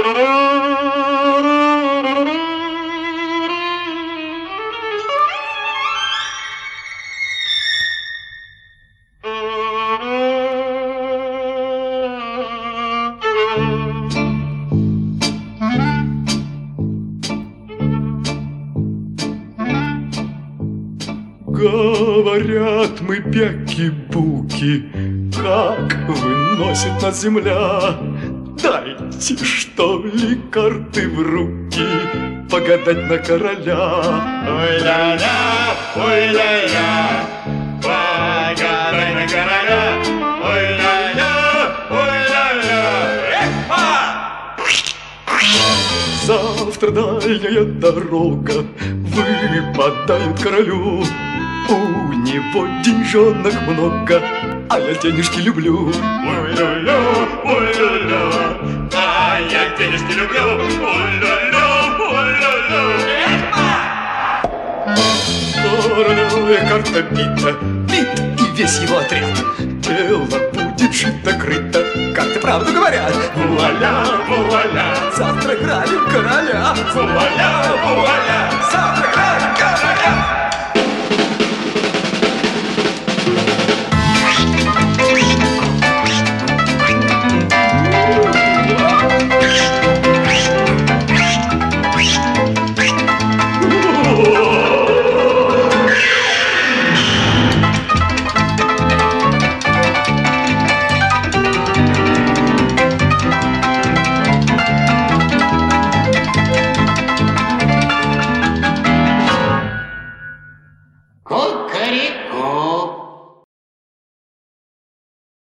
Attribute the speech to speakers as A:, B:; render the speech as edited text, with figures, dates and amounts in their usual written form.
A: Говорят мы бяки-буки, как выносит нас земля. Дайте, что ли, карты в руки, погадать на короля.
B: Ой-ля-ля, ой-ля-ля, погадай на короля. Ой-ля-ля, ой-ля-ля, эхо!
A: Завтра дальняя дорога выпадает королю. У него деньжонок много, а я денежки люблю.
B: Ой-ля-ля, ой-ля-ля, а я денежки люблю. Ой-ля-ля, ой-ля-ля, эхо!
A: Королевая карта бита, бит и весь его отряд. Дело будет шито-крыто, карты правду говорят.
B: Вуаля, вуаля,
A: Завтра грабим короля.
B: вуаля, вуаля,
A: Завтра грабим короля.